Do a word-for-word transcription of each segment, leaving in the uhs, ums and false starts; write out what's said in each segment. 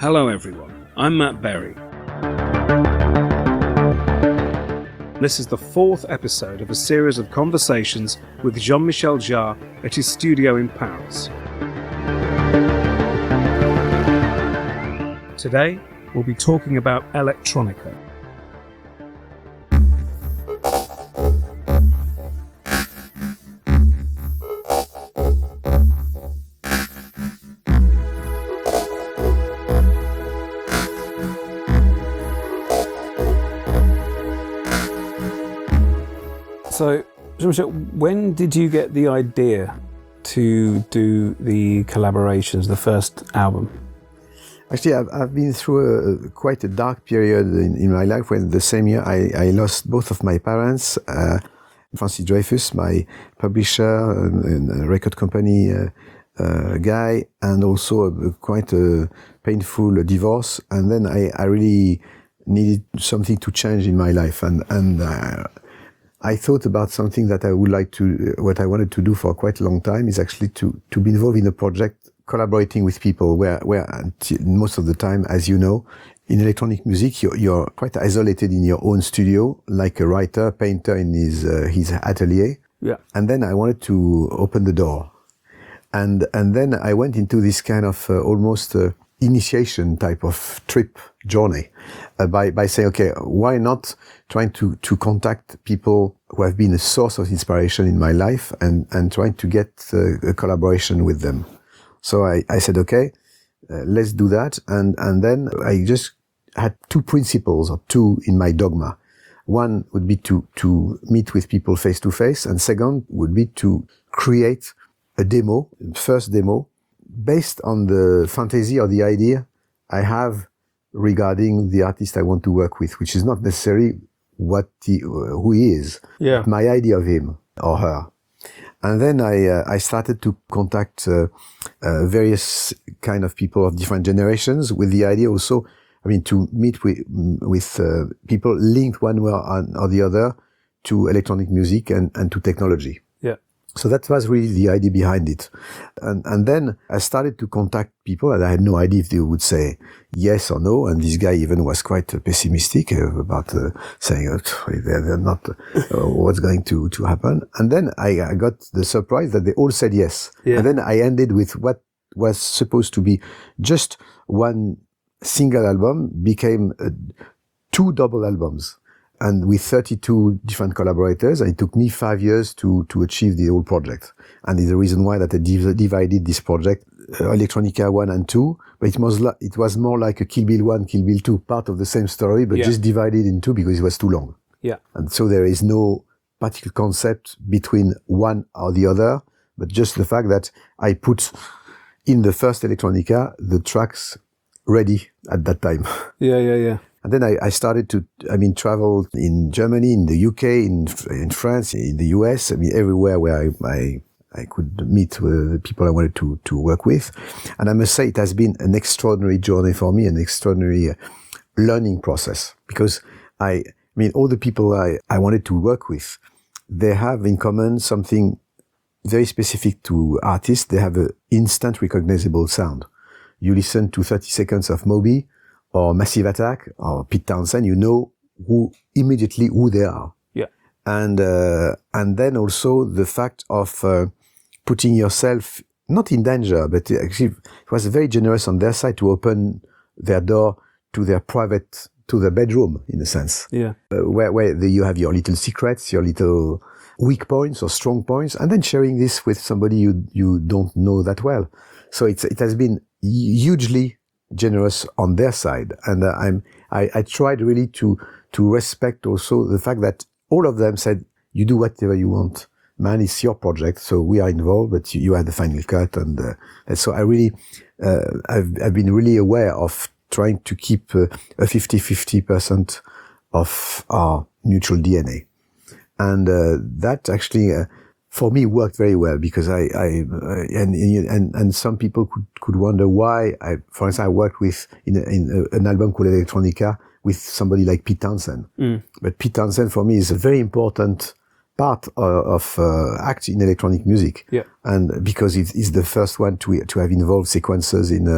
Hello everyone, I'm Matt Berry. This is the fourth episode of a series of conversations with Jean-Michel Jarre at his studio in Paris. Today, we'll be talking about electronica. So, Jean-Michel, when did you get the idea to do the collaborations, the first album? Actually, I've, I've been through a, quite a dark period in, in my life when the same year I, I lost both of my parents. Uh, Francis Dreyfus, my publisher and, and a record company uh, uh, guy, and also a, quite a painful divorce. And then I, I really needed something to change in my life. And, and uh, I thought about something that I would like to, what I wanted to do for quite a long time is actually to, to be involved in a project collaborating with people where, where most of the time, as you know, in electronic music, you're, you're quite isolated in your own studio, like a writer, painter in his, uh, his atelier. Yeah. And then I wanted to open the door. And, and then I went into this kind of uh, almost uh, initiation type of trip journey uh, by, by saying, okay, why not trying to, to contact people who have been a source of inspiration in my life and, and trying to get uh, a collaboration with them. So I, I said, okay, uh, let's do that. And, and then I just had two principles or two in my dogma. One would be to, to meet with people face to face. And second would be to create a demo, first demo, based on the fantasy or the idea I have regarding the artist I want to work with, which is not necessarily what he, who he is, yeah. my idea of him or her. And then I uh, I started to contact uh, uh, various kind of people of different generations with the idea also, I mean, to meet with with uh, people linked one way or the other to electronic music and, and to technology. Yeah. So that was really the idea behind it. And and then I started to contact people and I had no idea if they would say yes or no. And this guy even was quite pessimistic about uh, saying uh, they're, they're not uh, what's going to, to happen. And then I, I got the surprise that they all said yes. Yeah. And then I ended with what was supposed to be just one single album became uh, two double albums. And with thirty-two different collaborators, and it took me five years to, to achieve the whole project. And it's the reason why that I div- divided this project, uh, Electronica one and two, but it was, li- it was more like a Kill Bill one, Kill Bill two, part of the same story, but yeah. just divided in two because it was too long. Yeah. And so there is no particular concept between one or the other, but just the fact that I put in the first Electronica the tracks ready at that time. Yeah, yeah, yeah. And then I, I started to, I mean, travel in Germany, in the U K, in in France, in the U S, I mean, everywhere where I I, I could meet with the people I wanted to, to work with. And I must say it has been an extraordinary journey for me, an extraordinary uh, learning process. Because I, I mean, all the people I, I wanted to work with, they have in common something very specific to artists. They have an instant recognizable sound. You listen to thirty seconds of Moby, or Massive Attack, or Pete Townshend, you know who immediately who they are. Yeah. And uh, and then also the fact of uh, putting yourself not in danger, but actually it was very generous on their side to open their door to their private, to their bedroom in a sense. Yeah. Uh, where where the, you have your little secrets, your little weak points or strong points, and then sharing this with somebody you you don't know that well. So it's it has been hugely generous on their side, and uh, I'm I, I tried really to to respect also the fact that all of them said, you do whatever you want, man, it's your project, so we are involved, but you, you had the final cut, and, uh, and so I really uh, I've I've been really aware of trying to keep uh, a fifty-fifty percent of our mutual D N A, and uh, that actually uh, for me worked very well because I, I uh, and, and and some people could, could wonder why I, for instance, I worked with in, a, in a, an album called Electronica with somebody like Pete Townshend. Mm. But Pete Townshend for me is a very important part uh, of uh, act in electronic music. Yeah. And because it is the first one to to have involved sequences in uh,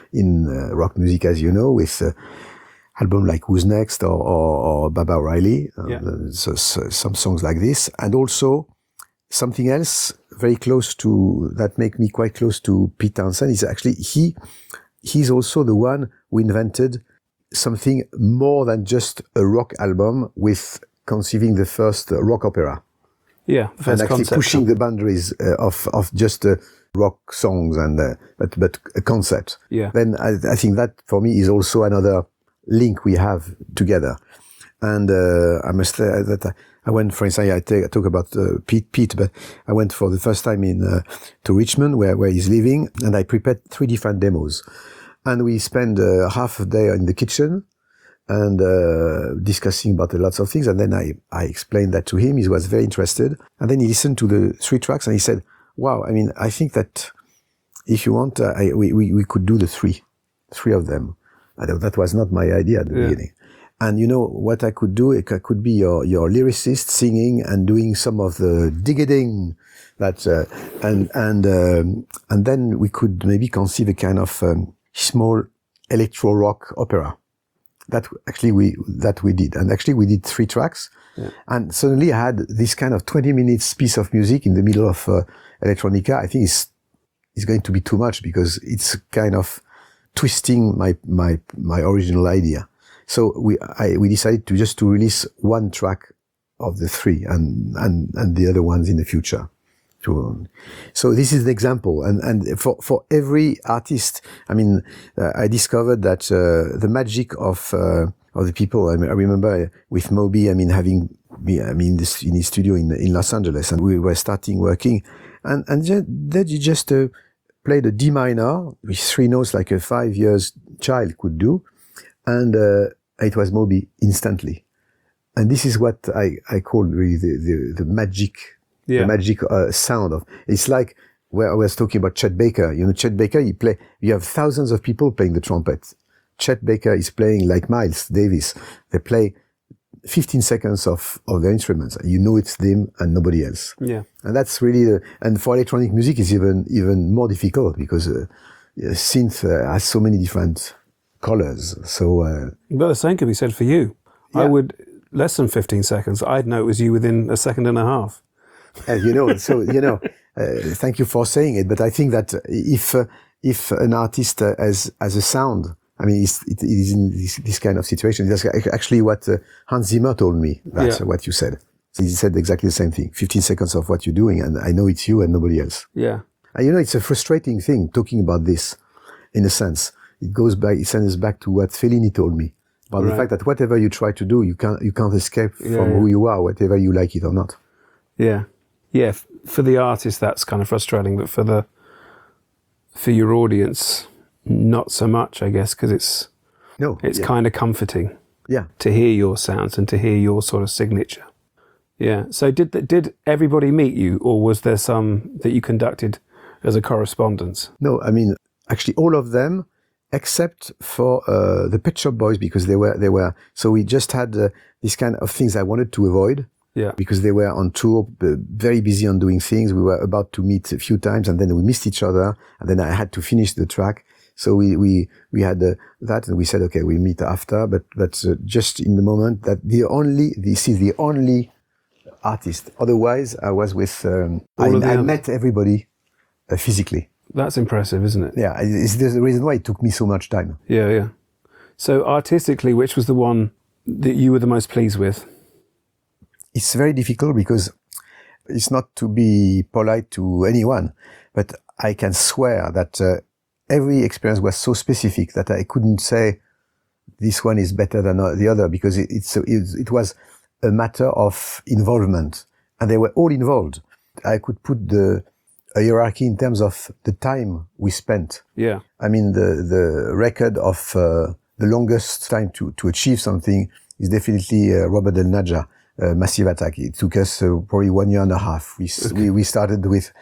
in uh, rock music, as you know, with uh, album like Who's Next or, or, or Baba O'Reilly, uh, Yeah. so, so some songs like this, and also something else very close to that make me quite close to Pete Townsend is actually he he's also the one who invented something more than just a rock album with conceiving the first uh, rock opera. Yeah, the And first actually concept. pushing the boundaries uh, of of just uh, rock songs and uh, but but a concept. Yeah. Then I, I think that for me is also another link we have together. And uh, I must say that I, I went, for instance, I, take, I talk about uh, Pete, Pete, but I went for the first time in uh, to Richmond, where where he's living, and I prepared three different demos, and we spent uh, half a day in the kitchen and uh, discussing about lots of things. And then I, I explained that to him. He was very interested. And then he listened to the three tracks and he said, wow, I mean, I think that if you want, uh, I, we, we, we could do the three, three of them. I know that was not my idea at the Yeah. beginning. And you know what I could do? I could be your, your lyricist singing and doing some of the digging that, uh, and, and, um, and then we could maybe conceive a kind of um, small electro rock opera. That actually we that we did, and actually we did three tracks, Yeah. and suddenly I had this kind of twenty minutes piece of music in the middle of uh, electronica. I think it's it's going to be too much because it's kind of twisting my my my original idea. So we I we decided to just to release one track of the three, and and and the other ones in the future. To, so this is an example, and and for for every artist, I mean, uh, I discovered that uh, the magic of uh, of the people. I, mean, I remember with Moby, I mean, having me, I mean, this in his studio in in Los Angeles, and we were starting working, and and ju- then you just uh, played a D minor with three notes like a five years child could do, and uh, it was Moby instantly, and this is what I I call really the the, the magic. Yeah. The magic uh, sound of it's like where I was talking about Chet Baker. You know, Chet Baker, you play. You have thousands of people playing the trumpet. Chet Baker is playing like Miles Davis. They play fifteen seconds of of their instruments. You know it's them and nobody else. Yeah. And that's really the, and for electronic music is even even more difficult because uh, synth uh, has so many different colors. So uh, But the same could be said for you. I Yeah. would less than fifteen seconds. I'd know it was you within a second and a half. Uh, you know, so you know, uh, thank you for saying it. But I think that if uh, if an artist uh, has has a sound, I mean, it's, it, it is in this, this kind of situation. That's actually what uh, Hans Zimmer told me. That's Yeah. what you said. So he said exactly the same thing. Fifteen seconds of what you're doing, and I know it's you and nobody else. Yeah. And you know, it's a frustrating thing talking about this. In a sense, it goes back. It sends us back to what Fellini told me about Right. the fact that whatever you try to do, you can't you can't escape Yeah, from yeah. who you are, whatever you like it or not. Yeah. Yeah. f- For the artist, that's kind of frustrating, but for the for your audience, not so much, I guess, because it's No, it's yeah. kind of comforting yeah. to hear your sounds and to hear your sort of signature. Yeah. So did th- did everybody meet you, or was there some that you conducted as a correspondence? No, I mean, actually all of them, except for uh, the Pet Shop Boys, because they were, they were, so we just had uh, this kind of things I wanted to avoid Yeah. because they were on tour, uh, very busy on doing things. We were about to meet a few times and then we missed each other and then I had to finish the track. So we, we, we had uh, that and we said, okay, we meet after, but, but uh, just in the moment that the only, this is the only artist. Otherwise I was with, um, I, All of the I other- met everybody uh, physically. That's impressive, isn't it? Yeah, it's the reason why it took me so much time. Yeah, yeah. So artistically, which was the one that you were the most pleased with? It's very difficult because it's not to be polite to anyone, but I can swear that uh, every experience was so specific that I couldn't say this one is better than the other because it, it's, it, it was a matter of involvement and they were all involved. I could put the a hierarchy in terms of the time we spent. Yeah. I mean, the, the record of uh, the longest time to, to achieve something is definitely uh, Robert Del Naja, uh, Massive Attack. It took us uh, probably one year and a half. We, s we, we started with,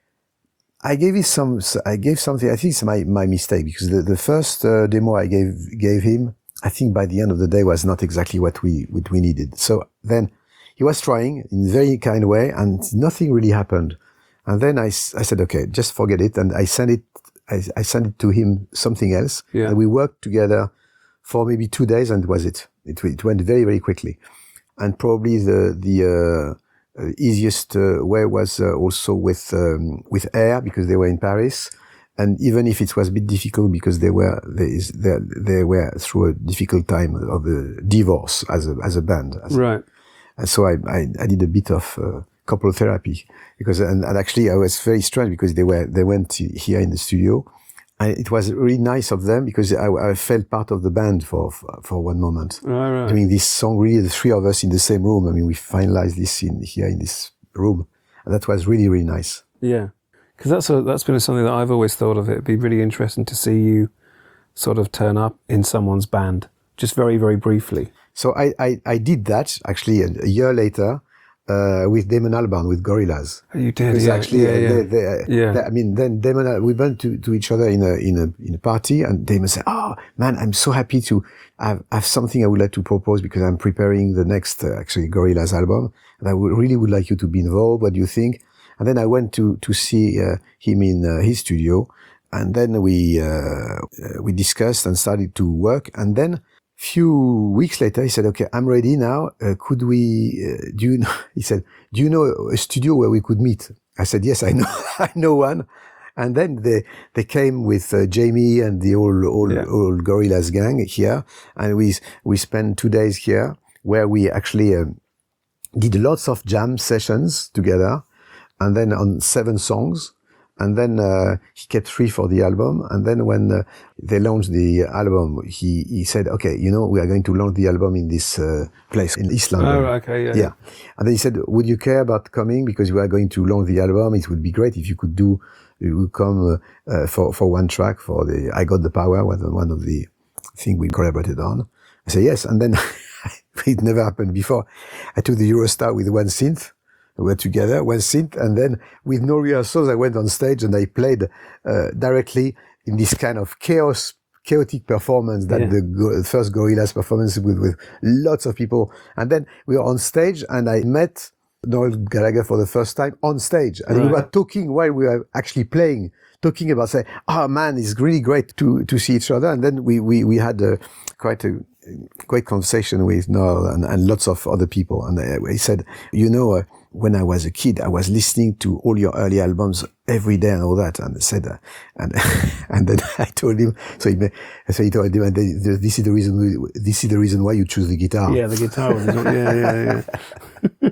I gave it some, I gave something, I think it's my, my mistake because the, the first uh, demo I gave, gave him, I think by the end of the day was not exactly what we, what we needed. So then he was trying in a very kind way and nothing really happened. And then I, I said, okay, just forget it. And I sent it I, I sent it to him something else, Yeah. and we worked together for maybe two days, and was it. It, it went very, very quickly. And probably the the uh, uh, easiest uh, way was uh, also with um, with Air, because they were in Paris. And even if it was a bit difficult because they were they, they, they were through a difficult time of a divorce as a as a band. As Right. And so I, I I did a bit of uh, couple therapy because and, and actually I was very strange because they were they went here in the studio, and it was really nice of them because I, I felt part of the band for for one moment. Right, right. Doing this song, really the three of us in the same room. I mean, we finalized this in here in this room, and that was really really nice. Yeah. Because that's a, that's been something that I've always thought of. It'd be really interesting to see you sort of turn up in someone's band, just very, very briefly. So I, I, I did that actually a, a year later uh, with Damon Albarn, with Gorillaz. You did, Because yeah. actually, yeah, uh, yeah. They, they, uh, Yeah. they- I mean, then Damon, uh, we went to, to each other in a in a in a party, and Damon said, "Oh man, I'm so happy to have, have something I would like to propose because I'm preparing the next uh, actually Gorillaz album, and I would, really would like you to be involved. What do you think?" And then I went to to see uh, him in uh, his studio, and then we uh, uh, we discussed and started to work, and then. Few weeks later, he said, "Okay, I'm ready now. Uh, could we? Uh, do you know?" He said, "Do you know a studio where we could meet?" I said, "Yes, I know. I know one." And then they they came with uh, Jamie and the whole whole, Yeah. whole Gorillaz gang here, and we we spent two days here where we actually um, did lots of jam sessions together, and then on seven songs. And then uh, he kept three for the album. And then when uh, they launched the album, he, he said, "Okay, you know, we are going to launch the album in this uh, place in East London." Oh, right, okay, yeah. Yeah. And then he said, "Would you care about coming? Because we are going to launch the album. It would be great if you could do, you would come uh, uh, for, for one track for the I Got the Power, was one of the things we collaborated on." I said, "Yes." And then it never happened before. I took the Eurostar with one synth. We were together, one synth, and then with no rehearsals, I went on stage and I played uh, directly in this kind of chaos, chaotic performance that Yeah. the go- first Gorillaz performance with, with lots of people. And then we were on stage and I met Noel Gallagher for the first time on stage. And we Right. were talking while we were actually playing, talking about saying, "Oh man, it's really great to, to see each other." And then we, we, we had a, quite a great conversation with Noel and, and lots of other people. And uh, he said, "You know, uh, when I was a kid, I was listening to all your early albums every day and all that." And I said, uh, and and then I told him. So he, so he told him, and then, "This is the reason. we- This is the reason why you choose the guitar." Yeah, the guitar one. isn't it? Yeah, yeah, yeah.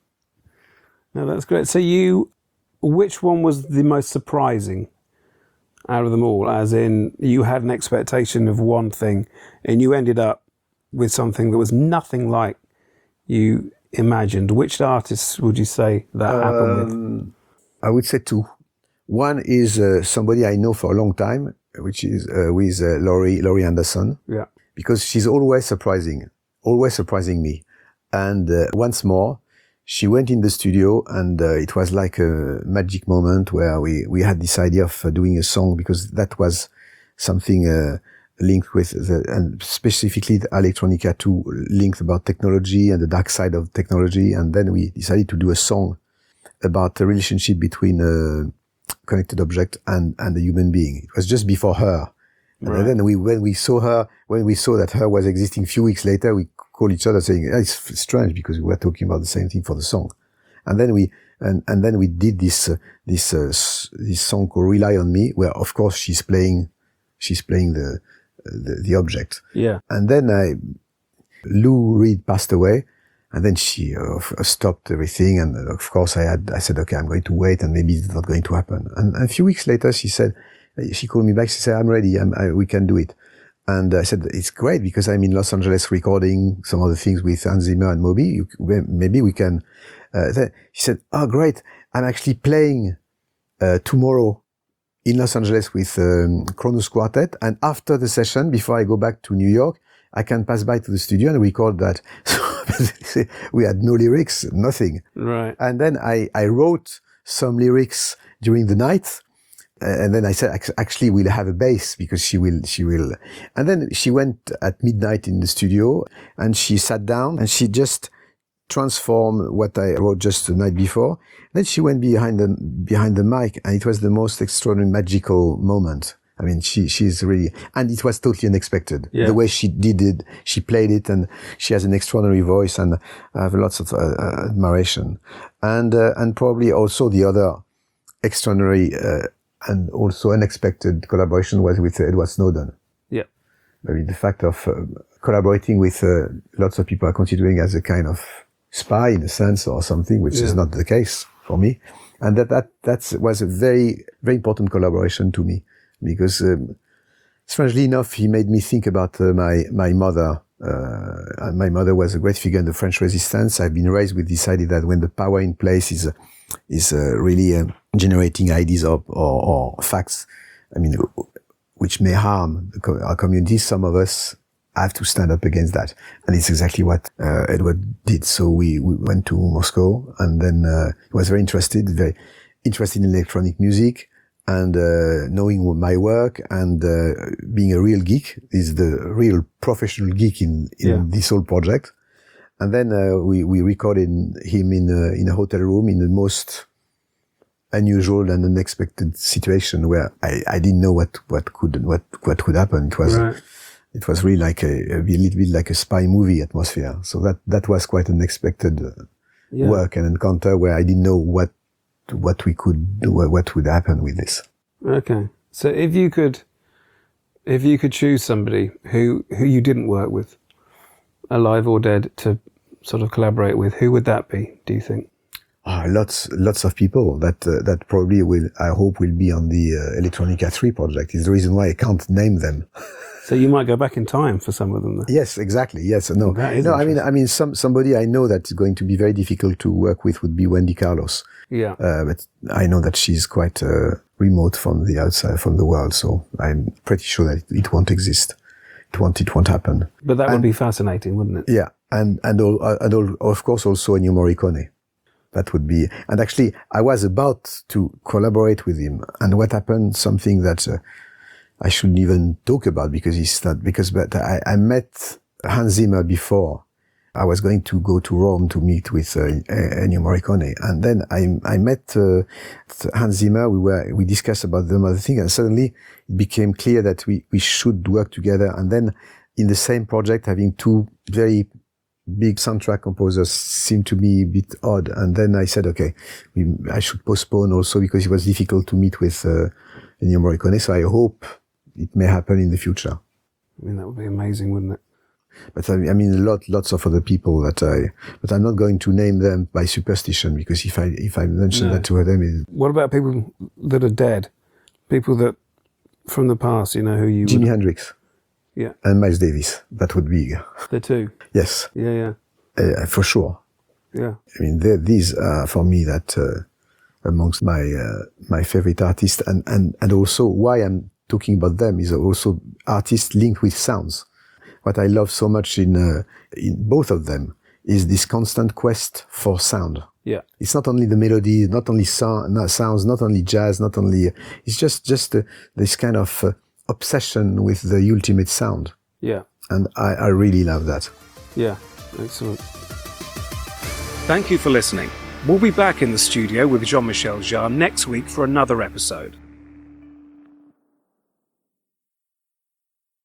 No, that's great. So you, which one was the most surprising out of them all? As in, you had an expectation of one thing, and you ended up with something that was nothing like you imagined. Which artists would you say that happened with? Um, I would say two. One is uh, somebody I know for a long time, which is uh, with uh, Laurie Laurie Anderson, Yeah. because she's always surprising, always surprising me. And uh, once more, she went in the studio, and uh, it was like a magic moment where we we had this idea of uh, doing a song, because that was something uh, linked with the, and specifically the Electronica two, linked about technology and the dark side of technology. And then we decided to do a song about the relationship between a connected object and, and a human being. It was just before Her. And Right. then we, when we saw her, when we saw that Her was existing a few weeks later, we called each other saying, "Ah, it's strange because we were talking about the same thing for the song." And then we, and, and then we did this, uh, this, uh, s- this song called Rely on Me, where of course she's playing, she's playing the, the, the object. Yeah. And then I, Lou Reed passed away, and then she uh, f- stopped everything. And uh, of course I had, I said, "Okay, I'm going to wait, and maybe it's not going to happen." And a few weeks later, she said, she called me back. She said, "I'm ready. I'm, I, we can do it." And I said, "It's great because I'm in Los Angeles recording some of the things with Hans Zimmer and Moby. You, maybe we can." Uh, then she said, "Oh, great. I'm actually playing uh, tomorrow in Los Angeles with um, Kronos Quartet. And after the session, before I go back to New York, I can pass by to the studio and record that." So we had no lyrics, nothing. Right. And then I, I wrote some lyrics during the night. And then I said, "Ac- actually, we'll have a bass because she will, she will." And then she went at midnight in the studio and she sat down and she just transformed what I wrote just the night before. Then she went behind the behind the mic, and it was the most extraordinary, magical moment. I mean, she she's really, and it was totally unexpected. Yeah. The way she did it, she played it, and she has an extraordinary voice, and I have lots of uh, admiration. And uh, and probably also the other extraordinary uh, and also unexpected collaboration was with Edward Snowden. Yeah. I mean, the fact of uh, collaborating with uh, lots of people are considering as a kind of spy in a sense or something, which Yeah. is not the case for me. And that, that, that was a very, very important collaboration to me because, um, strangely enough, he made me think about uh, my, my mother. Uh, and my mother was a great figure in the French resistance. I've been raised with this idea that when the power in place is, uh, is uh, really uh, generating ideas or, or, or facts, I mean, which may harm our community, some of us have to stand up against that. And it's exactly what uh, Edward did. So we, we went to Moscow, and then uh, he was very interested, very interested in electronic music and uh, knowing my work and uh, being a real geek. He's the real professional geek in, in Yeah. this whole project. And then uh, we, we recorded him in a, in a hotel room in the most unusual and unexpected situation where I, I didn't know what, what could what what could happen. It was Right. it was really like a, a little bit like a spy movie atmosphere. So that that was quite an unexpected uh, Yeah. work and encounter where I didn't know what what we could do, what would happen with this. Okay. So if you could, if you could choose somebody who who you didn't work with, alive or dead, to sort of collaborate with, who would that be? Do you think? Ah, lots, lots of people that uh, that probably will, I hope, will be on the uh, Electronica three project. Is the reason why I can't name them. So you might go back in time for some of them. Then. Yes, exactly. Yes, no, That is no. I mean, interesting. I mean, some somebody I know that's going to be very difficult to work with would be Wendy Carlos. Yeah. Uh, but I know that she's quite uh, remote from the outside, from the world. So I'm pretty sure that it won't exist. It won't. It won't happen. But that would be fascinating, wouldn't it? Yeah, and and all, uh, and all, of course also Ennio Morricone. That would be, and actually I was about to collaborate with him, and what happened, something that uh, I shouldn't even talk about because it's not, because, but I, I met Hans Zimmer before. I was going to go to Rome to meet with uh, Ennio Morricone, and then I, I met uh, Hans Zimmer. We were, we discussed about them other thing, and suddenly it became clear that we, we should work together. And then in the same project, having two very big soundtrack composers seemed to be a bit odd. And then I said, okay, we, I should postpone also because it was difficult to meet with uh, Ennio Morricone. So I hope it may happen in the future. I mean, that would be amazing, wouldn't it? But I, I mean, a lot, lots of other people that I, but I'm not going to name them by superstition because if I, if I mention No. that to them, it, What about people that are dead? People that from the past, you know, who you Jimi would, Hendrix yeah, and Miles Davis, that would be, the two. yes, Yeah, yeah, uh, for sure. yeah. I mean, they're- these are for me that uh, amongst my uh, my favorite artists, and, and and also why I'm talking about them is also artists linked with sounds. What I love so much in uh, in both of them is this constant quest for sound. Yeah. It's not only the melody, not only sound, not sounds, not only jazz, not only. It's just just uh, this kind of uh, obsession with the ultimate sound, Yeah, and I, I really love that. yeah. Excellent. Thank you for listening. We'll be back in the studio with Jean-Michel Jarre next week for another episode.